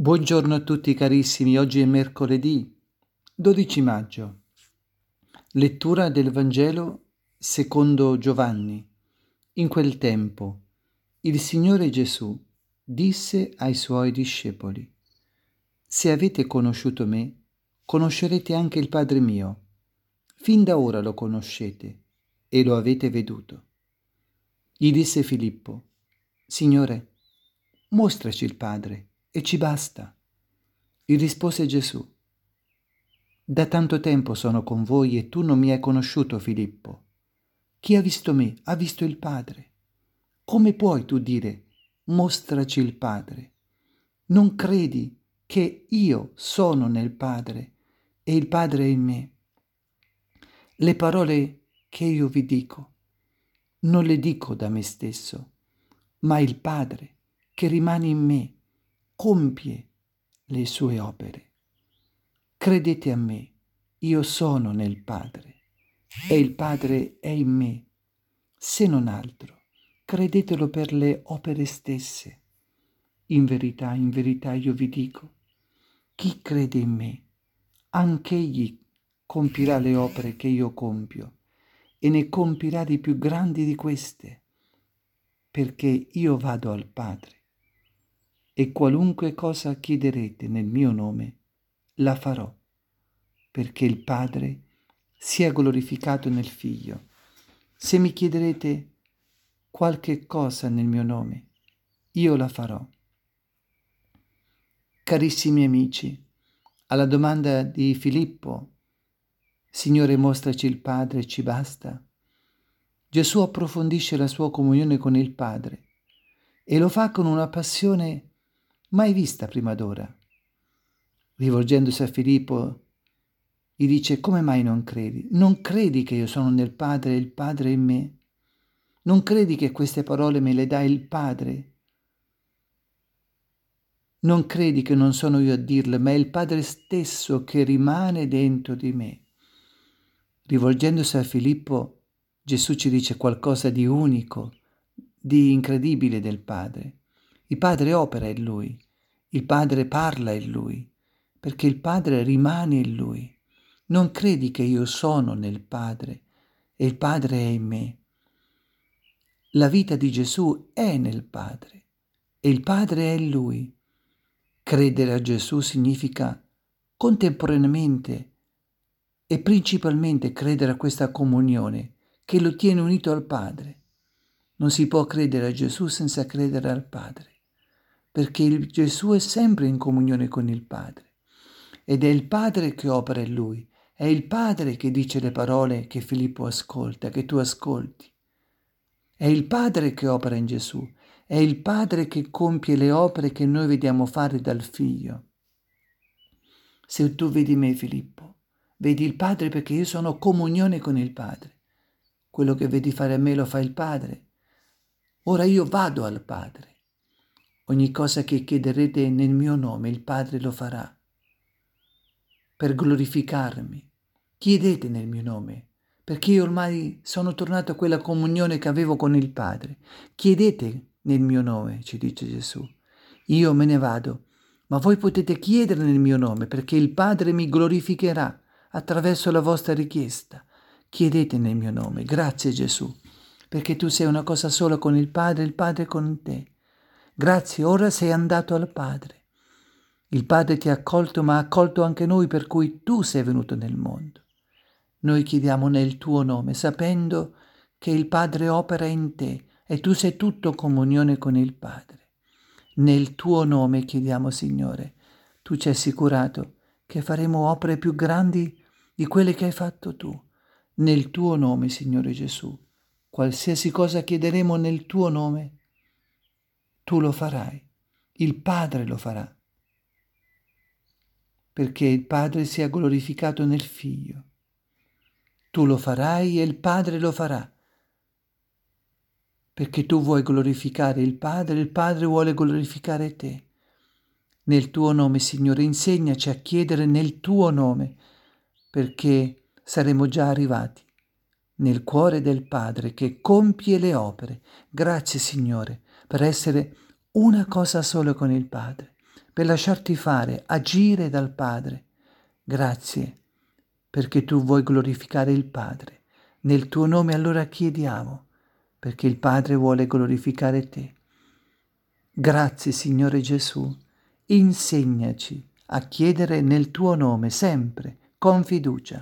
Buongiorno a tutti carissimi, oggi è mercoledì 12 maggio. Lettura del Vangelo secondo Giovanni. In quel tempo il Signore Gesù disse ai suoi discepoli: Se avete conosciuto me, conoscerete anche il Padre mio. Fin da ora lo conoscete e lo avete veduto. Gli disse Filippo: Signore, mostraci il Padre e ci basta. Gli rispose Gesù: Da tanto tempo sono con voi e tu non mi hai conosciuto, Filippo. Chi ha visto me ha visto il Padre. Come puoi tu dire, mostraci il Padre? Non credi che io sono nel Padre e il Padre è in me? Le parole che io vi dico non le dico da me stesso, ma il Padre che rimane in me compie le sue opere. Credete a me, io sono nel Padre e il Padre è in me. Se non altro, credetelo per le opere stesse. In verità io vi dico, chi crede in me, anch'egli compirà le opere che io compio e ne compirà di più grandi di queste, perché io vado al Padre e qualunque cosa chiederete nel mio nome, la farò, perché il Padre sia glorificato nel Figlio. Se mi chiederete qualche cosa nel mio nome, io la farò. Carissimi amici, alla domanda di Filippo, Signore, mostraci il Padre e ci basta, Gesù approfondisce la sua comunione con il Padre e lo fa con una passione mai vista prima d'ora. Rivolgendosi a Filippo, gli dice: come mai non credi? Non credi che io sono nel Padre e il Padre in me? Non credi che queste parole me le dà il Padre? Non credi che non sono io a dirle, ma è il Padre stesso che rimane dentro di me. Rivolgendosi a Filippo, Gesù ci dice qualcosa di unico, di incredibile del Padre. Il Padre opera in Lui, il Padre parla in Lui, perché il Padre rimane in Lui. Non credi che io sono nel Padre e il Padre è in me. La vita di Gesù è nel Padre e il Padre è in Lui. Credere a Gesù significa contemporaneamente e principalmente credere a questa comunione che lo tiene unito al Padre. Non si può credere a Gesù senza credere al Padre, perché Gesù è sempre in comunione con il Padre ed è il Padre che opera in Lui, è il Padre che dice le parole che Filippo ascolta, che tu ascolti. È il Padre che opera in Gesù, è il Padre che compie le opere che noi vediamo fare dal Figlio. Se tu vedi me, Filippo, vedi il Padre perché io sono comunione con il Padre. Quello che vedi fare a me lo fa il Padre. Ora io vado al Padre. Ogni cosa che chiederete nel mio nome, il Padre lo farà. Per glorificarmi, chiedete nel mio nome, perché io ormai sono tornato a quella comunione che avevo con il Padre. Chiedete nel mio nome, ci dice Gesù. Io me ne vado, ma voi potete chiedere nel mio nome, perché il Padre mi glorificherà attraverso la vostra richiesta. Chiedete nel mio nome. Grazie Gesù, perché tu sei una cosa sola con il Padre con te. Grazie, ora sei andato al Padre. Il Padre ti ha accolto, ma ha accolto anche noi, per cui tu sei venuto nel mondo. Noi chiediamo nel tuo nome, sapendo che il Padre opera in te e tu sei tutto comunione con il Padre. Nel tuo nome chiediamo, Signore, tu ci hai assicurato che faremo opere più grandi di quelle che hai fatto tu. Nel tuo nome, Signore Gesù, qualsiasi cosa chiederemo nel tuo nome, tu lo farai, il Padre lo farà, perché il Padre sia glorificato nel Figlio. Tu lo farai e il Padre lo farà, perché tu vuoi glorificare il Padre vuole glorificare te. Nel tuo nome, Signore, insegnaci a chiedere nel tuo nome, perché saremo già arrivati nel cuore del Padre che compie le opere. Grazie, Signore, per essere una cosa sola con il Padre, per lasciarti fare, agire dal Padre. Grazie, perché tu vuoi glorificare il Padre. Nel tuo nome allora chiediamo, perché il Padre vuole glorificare te. Grazie, Signore Gesù. Insegnaci a chiedere nel tuo nome sempre, con fiducia.